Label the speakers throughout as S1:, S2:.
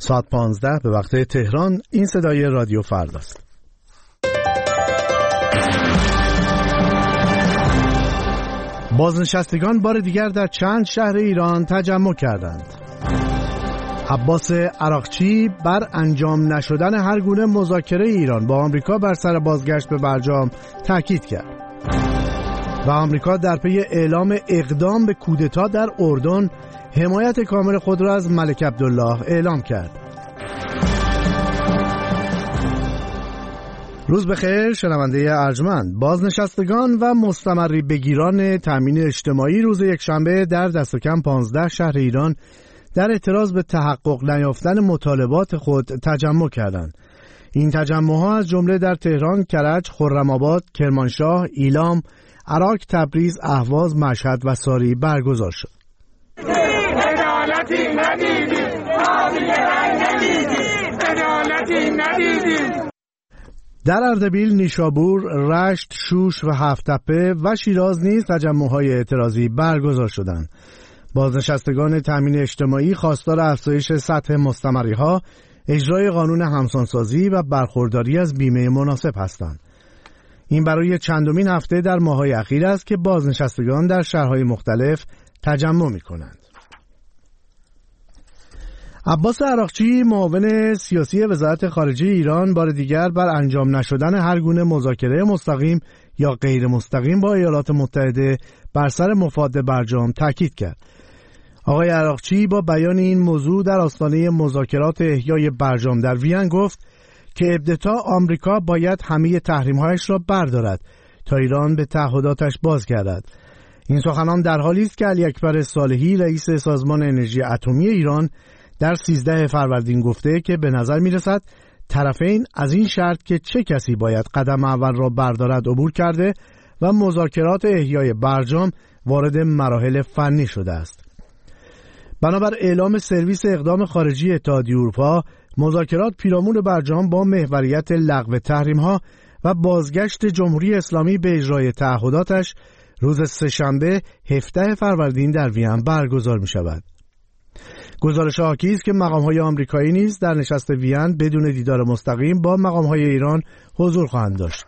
S1: ساعت 15 به وقت تهران. این صدای رادیو فرداست. بازنشستگان بار دیگر در چند شهر ایران تجمع کردند. عباس عراقچی بر انجام نشدن هر گونه مذاکره ایران با آمریکا بر سر بازگشت به برجام تاکید کرد و آمریکا در پی اعلام اقدام به کودتا در اردن حمایت کامل خود را از ملک عبدالله اعلام کرد. روز بخیر شنونده ارجمند. بازنشستگان و مستمری بگیران تامین اجتماعی روز یکشنبه در دست کم 15 شهر ایران در اعتراض به تحقق نیافتن مطالبات خود تجمع کردند. این تجمع‌ها از جمله در تهران، کرج، خرم‌آباد، کرمانشاه، ایلام، عراق، تبریز، اهواز، مشهد و ساری برگزار شد. عدالتی ندیدیم، عدالتی ندیدیم. در اردبیل، نیشابور، رشت، شوش و هفت‌تپه و شیراز نیز تجمع‌های اعتراضی برگزار شدند. بازنشستگان تامین اجتماعی خواستار افزایش سطح مستمری‌ها، اجرای قانون همسانسازی و برخورداری از بیمه مناسب هستند. این برای چندمین هفته در ماه‌های اخیر است که بازنشستگان در شهرهای مختلف تجمع می‌کنند. عباس عراقچی معاون سیاسی وزارت خارجه ایران بار دیگر بر انجام نشدن هر گونه مذاکره مستقیم یا غیر مستقیم با ایالات متحده بر سر مفاد برجام تاکید کرد. آقای عراقچی با بیان این موضوع در آستانه مذاکرات احیای برجام در وین گفت که ابتدا آمریکا باید همه تحریم‌هایش را بردارد تا ایران به تعهداتش بازگردد. این سخنان در حالی است که علی اکبر صالحی رئیس سازمان انرژی اتمی ایران در 13 فروردین گفته که به نظر می‌رسد طرفین از این شرط که چه کسی باید قدم اول را بردارد عبور کرده و مذاکرات احیای برجام وارد مراحل فنی شده است. بنابر اعلام سرویس اقدام خارجی اتحادیه اروپا، مذاکرات پیرامون برجام با محوریت لغو تحریم‌ها و بازگشت جمهوری اسلامی به اجرای تعهداتش روز سه‌شنبه 17 فروردین در وین برگزار می‌شود. گزارش حاکی است که مقام‌های آمریکایی نیز در نشست وین بدون دیدار مستقیم با مقام‌های ایران حضور خواهند داشت.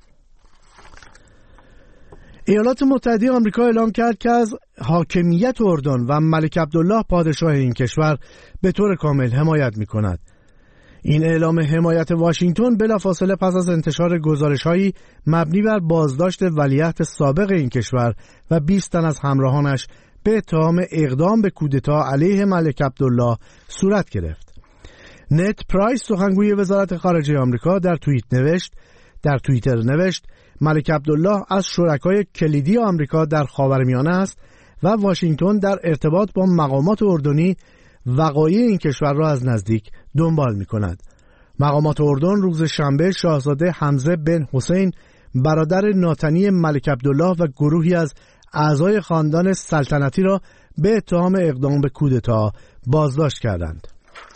S1: ایالات متحده آمریکا اعلام کرد که از حاکمیت اردن و ملک عبدالله پادشاه این کشور به طور کامل حمایت می‌کند. این اعلام حمایت واشنگتن بلافاصله پس از انتشار گزارش‌هایی مبنی بر بازداشت ولیعهد سابق این کشور و 20 تن از همراهانش به اتهام اقدام به کودتا علیه ملک عبدالله صورت گرفت. نت پرایس سخنگوی وزارت خارجه آمریکا در توییتر نوشت ملک عبدالله از شرکای کلیدی آمریکا در خاورمیانه است و واشنگتن در ارتباط با مقامات اردنی وقایع این کشور را از نزدیک دنبال می‌کند. مقامات اردن روز شنبه شاهزاده حمزه بن حسین برادر ناتنی ملک عبدالله و گروهی از اعضای خاندان سلطنتی را به اتهام اقدام به کودتا بازداشت کردند.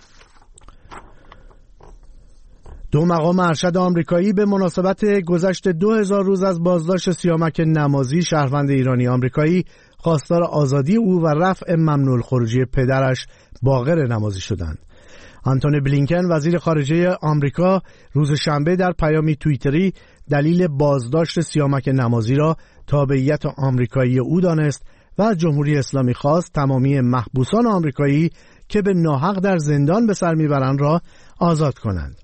S1: دو مقام ارشد آمریکایی به مناسبت گذشت 2000 روز از بازداشت سیامک نمازی شهروند ایرانی آمریکایی خواستار آزادی او و رفع ممنوع الخروجی پدرش باقر نمازی شدند. آنتونی بلینکن وزیر خارجه آمریکا روز شنبه در پیامی توییتری دلیل بازداشت سیامک نمازی را تابعیت آمریکایی او دانست و از جمهوری اسلامی خواست تمامی محبوسان آمریکایی که به ناحق در زندان به سر میبرند را آزاد کنند.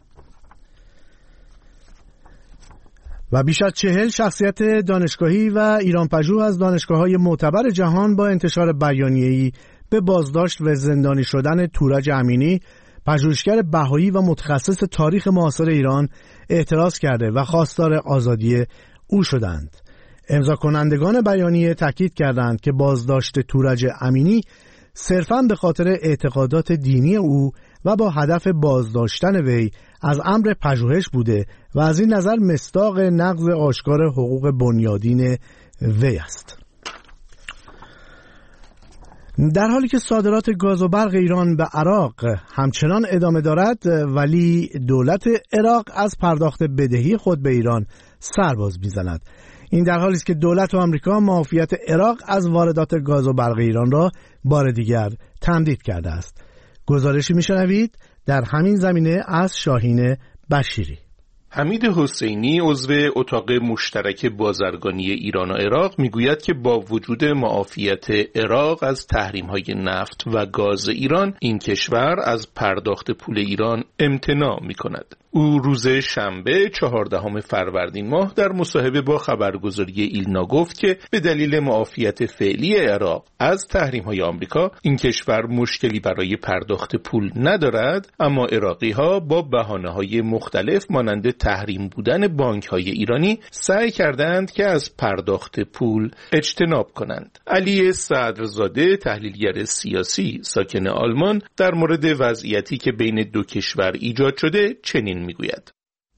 S1: و بیش از 40 شخصیت دانشگاهی و ایران پژوه از دانشگاه‌های معتبر جهان با انتشار بیانیه‌ای به بازداشت و زندانی شدن تورج امینی، پژوهشگر بهایی و متخصص تاریخ معاصر ایران، اعتراض کرده و خواستار آزادی او شدند. امضا کنندگان بیانیه تاکید کردند که بازداشت تورج امینی صرفاً به خاطر اعتقادات دینی او و با هدف بازداشتن وی از امر پژوهش بوده و از این نظر مصداق نقض آشکار حقوق بنیادین وی است. در حالی که صادرات گاز و برق ایران به عراق همچنان ادامه دارد، ولی دولت عراق از پرداخت بدهی خود به ایران سرباز می‌زند. این در حالی است که دولت آمریکا معافیت عراق از واردات گاز و برق ایران را بار دیگر تمدید کرده است. گزارشی میشنوید در همین زمینه از شاهین بشیری.
S2: حمید حسینی عضو اتاق مشترک بازرگانی ایران و عراق میگوید که با وجود معافیت عراق از تحریم‌های نفت و گاز ایران، این کشور از پرداخت پول ایران امتناع می‌کند. او روز شنبه 14 فروردین ماه در مصاحبه با خبرگزاری ایلنا گفت که به دلیل معافیت فعلی عراق از تحریم‌های آمریکا، این کشور مشکلی برای پرداخت پول ندارد، اما عراقی‌ها با بهانه‌های مختلف مانند تحریم بودن بانک‌های ایرانی سعی کردند که از پرداخت پول اجتناب کنند. علی صدرزاده، تحلیلگر سیاسی ساکن آلمان، در مورد وضعیتی که بین دو کشور ایجاد شده چنین میگوید: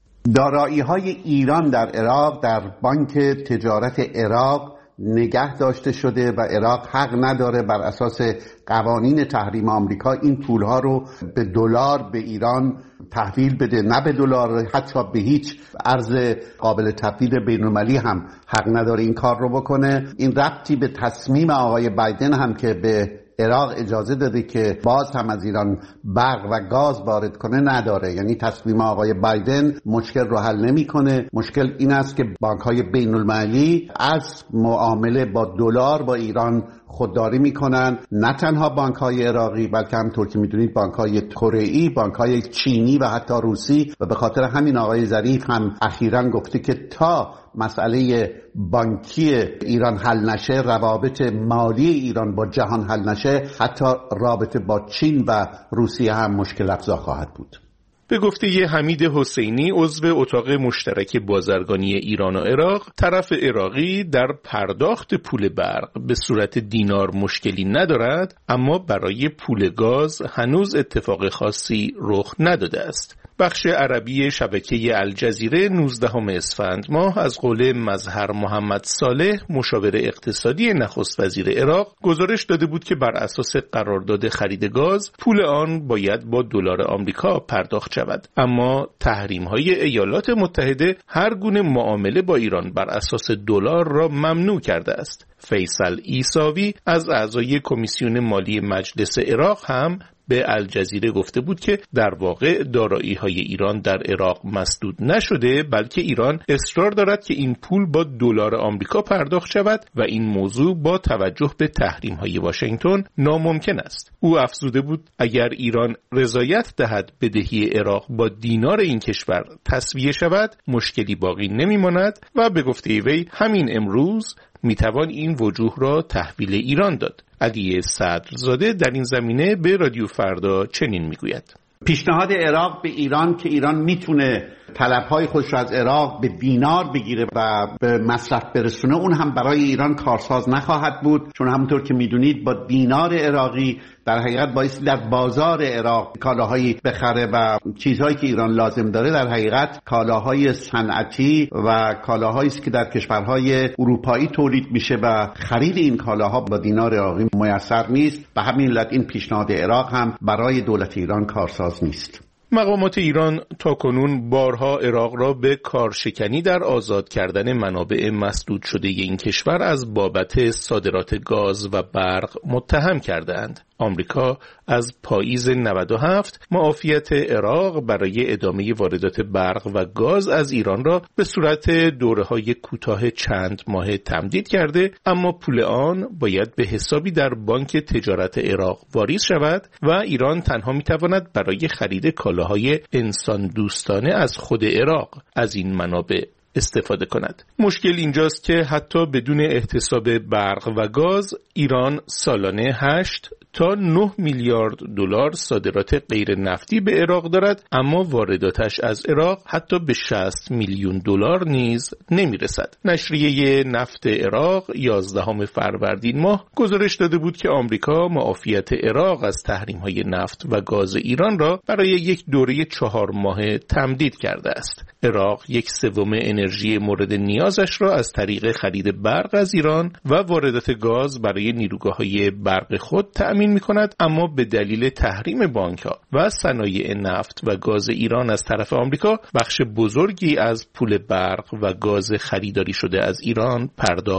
S3: دارایی‌های ایران در عراق در بانک تجارت عراق نگه داشته شده و عراق حق نداره بر اساس قوانین تحریم آمریکا این پولها رو به دلار به ایران تحویل بده، نه به دلار، حتی به هیچ ارز قابل تبدیل بین‌المللی هم حق نداره این کار رو بکنه. این ربطی به تصمیم آقای بایدن هم که به عراق اجازه داده که باز هم از ایران برق و گاز وارد کنه نداره. یعنی تصمیم آقای بایدن مشکل رو حل نمی‌کنه. مشکل این است که بانک‌های بین‌المللی از معامله با دلار با ایران خودداری میکنن، نه تنها بانک‌های عراقی بلکه همونطور که میدونید بانک‌های کره‌ای، بانک‌های چینی و حتی روسی. و به خاطر همین آقای ظریف هم اخیراً گفته که تا مسئله بانکی ایران حل نشه، روابط مالی ایران با جهان حل نشه، حتی رابطه با چین و روسیه هم مشکل افزا خواهد بود.
S2: به گفته حمید حسینی، عضو اتاق مشترک بازرگانی ایران و عراق، طرف عراقی در پرداخت پول برق به صورت دینار مشکلی ندارد، اما برای پول گاز هنوز اتفاق خاصی رخ نداده است. بخش عربی شبکه الجزیره 19 اسفند ماه از قول مظهر محمد صالح، مشاور اقتصادی نخست وزیر عراق، گزارش داده بود که بر اساس قرارداد خرید گاز، پول آن باید با دلار آمریکا پرداخت شود، اما تحریم‌های ایالات متحده هر گونه معامله با ایران بر اساس دلار را ممنوع کرده است. فیصل عیساوی از اعضای کمیسیون مالی مجلس عراق هم به الجزیره گفته بود که در واقع دارایی‌های ایران در عراق مسدود نشده، بلکه ایران اصرار دارد که این پول با دلار آمریکا پرداخت شود و این موضوع با توجه به تحریم‌های واشنگتن ناممکن است. او افزوده بود اگر ایران رضایت دهد بدهی عراق با دینار این کشور تسویه شود، مشکلی باقی نمی‌ماند و به گفته وی همین امروز میتوان این وجوه را تحویل ایران داد. علی صدرزاده در این زمینه به رادیو فردا چنین میگوید:
S3: پیشنهاد عراق به ایران که ایران میتونه طلبهای خودش را از عراق به دینار بگیره و به مصرف برسونه، اون هم برای ایران کارساز نخواهد بود، چون همونطور که میدونید با دینار عراقی در حقیقت بایستی در بازار عراق کالاهایی بخره و چیزهایی که ایران لازم داره در حقیقت کالاهای صنعتی و کالاهایی است که در کشورهای اروپایی تولید میشه و خرید این کالاها با دینار عراقی میسر نیست. به همین علت این پیشنهاد عراق هم برای دولت ایران کارساز نیست.
S2: مقامات ایران تاکنون بارها عراق را به کارشکنی در آزاد کردن منابع مسدود شده این کشور از بابت صادرات گاز و برق متهم کردند. آمریکا از پاییز 97 معافیت عراق برای ادامه واردات برق و گاز از ایران را به صورت دوره‌های کوتاه چند ماه تمدید کرده، اما پول آن باید به حسابی در بانک تجارت عراق واریز شود و ایران تنها می‌تواند برای خرید کالاهای انسان دوستانه از خود عراق از این منابع استفاده کند. مشکل اینجاست که حتی بدون احتساب برق و گاز، ایران سالانه 8 تا 9 میلیارد دلار صادرات غیر نفتی به عراق دارد، اما وارداتش از عراق حتی به 60 میلیون دلار نیز نمیرسد. نشریه نفت عراق 11 فروردین ماه گزارش داده بود که آمریکا معافیت عراق از تحریم‌های نفت و گاز ایران را برای یک دوره 4 ماهه تمدید کرده است. عراق 1/3 انرژی مورد نیازش را از طریق خرید برق از ایران و واردات گاز برای نیروگاه‌های برق خود تأمین می‌کند، اما به دلیل تحریم بانک‌ها و صنایع نفت و گاز ایران از طرف آمریکا، بخش بزرگی از پول برق و گاز خریداری شده از ایران پرداخت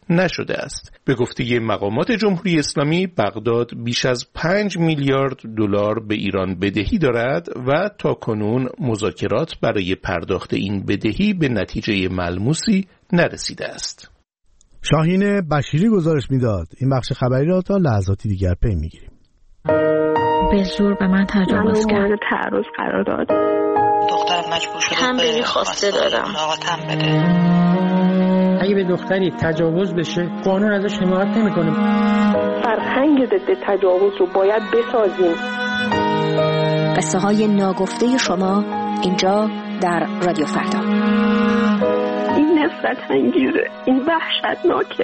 S2: نشده است. به گفته مقامات جمهوری اسلامی، بغداد بیش از 5 میلیارد دلار به ایران بدهی دارد و تاکنون مذاکرات برای پرداخت این بدهی به نتیجه ملموسی نرسیده است.
S1: شاهین بشیری گزارش میداد. این بخش خبری را تا لحظاتی دیگر پی میگیریم.
S4: به زور به من تجاوز کرد.
S5: تعرض قرار داد.
S6: دخترم مجبور شده
S5: تنبیهی خواسته دادم.
S6: آقا تنبیه.
S7: اگه به دختری تجاوز بشه قانون ازش حمایت نمیکنه.
S5: فرهنگ ضد تجاوز رو باید بسازیم.
S8: قصه های ناگفته شما اینجا در رادیو فردا.
S5: این نفرت انگیزه، این وحشتناکه.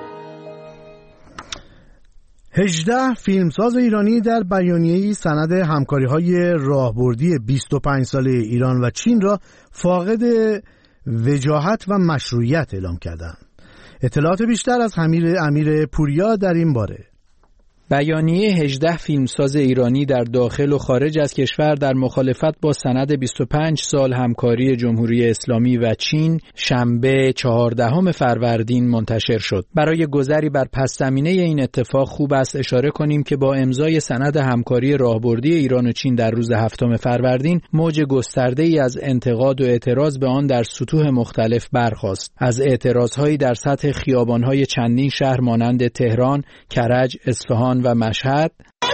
S1: 18 فیلمساز ایرانی در بیانیه‌ای سند همکاری‌های راهبردی 25 ساله ایران و چین را فاقد وجاهت و مشروعیت اعلام کردند. اطلاعات بیشتر از امیر پوریا در این باره.
S9: بیانیه 18 فیلمساز ایرانی در داخل و خارج از کشور در مخالفت با سند 25 سال همکاری جمهوری اسلامی و چین شنبه 14 فروردین منتشر شد. برای گذری بر پس زمینه این اتفاق خوب است اشاره کنیم که با امضای سند همکاری راهبردی ایران و چین در روز 7 فروردین موج گسترده‌ای از انتقاد و اعتراض به آن در سطوح مختلف برخاست. از اعتراضهایی در سطح خیابان‌های چندین شهر مانند تهران، کرج، اصفهان و مشهد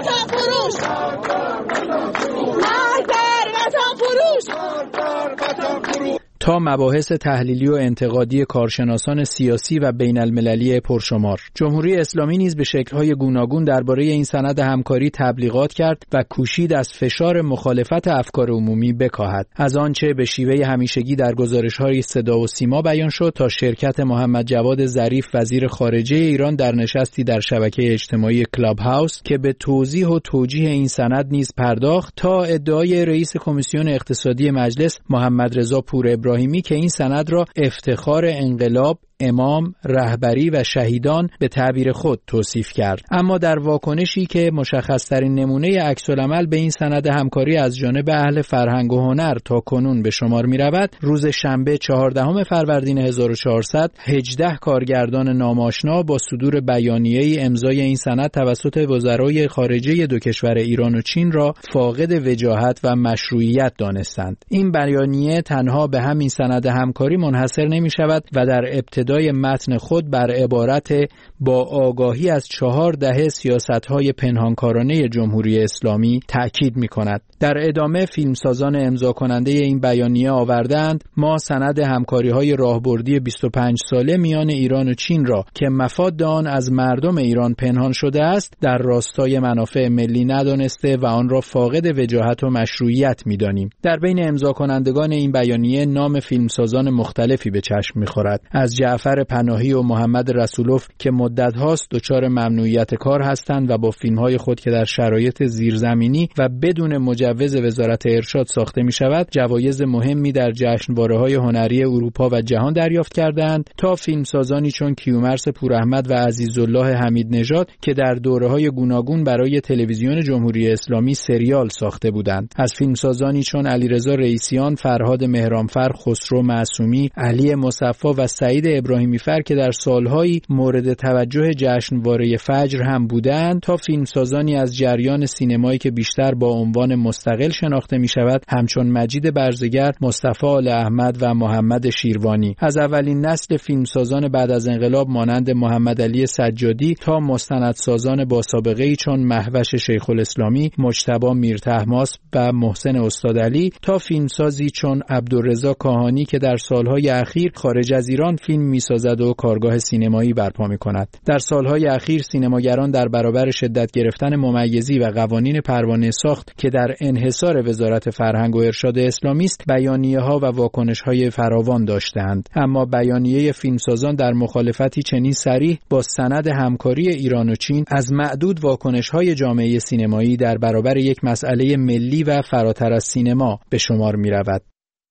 S9: تا مباحث تحلیلی و انتقادی کارشناسان سیاسی و بین المللی پرشمار. جمهوری اسلامی نیز به شکل‌های گوناگون درباره این سند همکاری تبلیغات کرد و کوشید از فشار مخالفت افکار عمومی بکاهد. از آنچه به شیوه همیشگی در گزارش‌های صدا و سیما بیان شد تا شرکت محمد جواد ظریف وزیر خارجه ایران در نشستی در شبکه اجتماعی کلاب هاوس که به توضیح و توجیه این سند نیز پرداخت، تا ادعای رئیس کمیسیون اقتصادی مجلس محمد رضا پور ابراهیمی که این سند را افتخار انقلاب، امام، رهبری و شهیدان به تعبیر خود توصیف کرد. اما در واکنشی که مشخص‌ترین نمونه عکس‌العمل به این سند همکاری از جانب اهل فرهنگ و هنر تا کنون به شمار می‌رود، روز شنبه 14 فروردین 1400 18 کارگردان ناماشنا با صدور بیانیه‌ای امضای این سند توسط وزرای خارجه دو کشور ایران و چین را فاقد وجاهت و مشروعیت دانستند. این بیانیه تنها به همین سند همکاری منحصر نمی‌شود و در ابتدای متن خود بر عبارت با آگاهی از 4 دهه سیاست‌های پنهانکارانه جمهوری اسلامی تأکید می‌کند. در ادامه فیلمسازان امضا کننده این بیانیه آوردند ما سند همکاری‌های راهبردی 25 ساله میان ایران و چین را که مفاد آن از مردم ایران پنهان شده است در راستای منافع ملی ندانسته و آن را فاقد وجاهت و مشروعیت می‌دانیم. در بین امضا کنندگان این بیانیه نام فیلمسازان مختلفی به چشم می‌خورد. از جعفر پناهی و محمد رسولوف که مدت هاست دچار ممنوعیت کار هستند و با فیلم‌های خود که در شرایط زیرزمینی و بدون مجوز وزارت ارشاد ساخته می شود جوایز مهمی در جشنواره‌های هنری اروپا و جهان دریافت کردند، تا فیلمسازانی چون کیومرث پوراحمد و عزیزالله حمید نژاد که در دوره‌های گوناگون برای تلویزیون جمهوری اسلامی سریال ساخته بودند. از فیلمسازانی چون علیرضا رئیسیان، فرهاد مهرانفر، خسرو معصومی، علی مصفی و سعید ابراهیمی فر که در سالهایی مورد توجه جشنواره فجر هم بودند، تا فیلمسازانی از جریان سینمایی که بیشتر با عنوان مستقل شناخته می شود همچون مجید برزگر، مصطفی آل احمد و محمد شیروانی. از اولین نسل فیلمسازان بعد از انقلاب مانند محمد علی سجادی تا مستندسازان با سابقه‌ای چون مهوش شیخ الاسلامی، مجتبی میرطهماسب و محسن استادعلی، تا فیلمسازی چون عبدالرضا کاهانی که در سالهای اخیر خارج از ایران فیلم می‌سازد و کارگاه سینمایی برپا می‌کند. در سالهای اخیر سینماگران در برابر شدت گرفتن ممیزی و قوانین پروانه ساخت که در انحصار وزارت فرهنگ و ارشاد اسلامی است، بیانیه‌ها و واکنش‌های فراوان داشتند. اما بیانیه فیلمسازان در مخالفتی چنین صریح با سند همکاری ایران و چین از معدود واکنش‌های جامعه سینمایی در برابر یک مسئله ملی و فراتر از سینما به شمار می‌رود.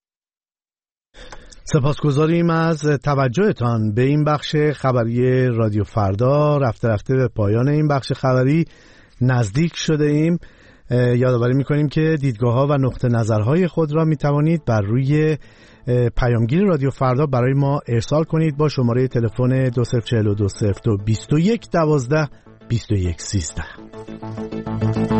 S1: سپاسگزاریم از توجهتان به این بخش خبری رادیو فردا. رفته رفته به پایان این بخش خبری نزدیک شده ایم. یادآوری می‌کنیم که دیدگاه‌ها و نقطه نظرهای خود را می‌توانید بر روی پیامگیر رادیو فردا برای ما ارسال کنید با شماره تلفن 2042022112 2113.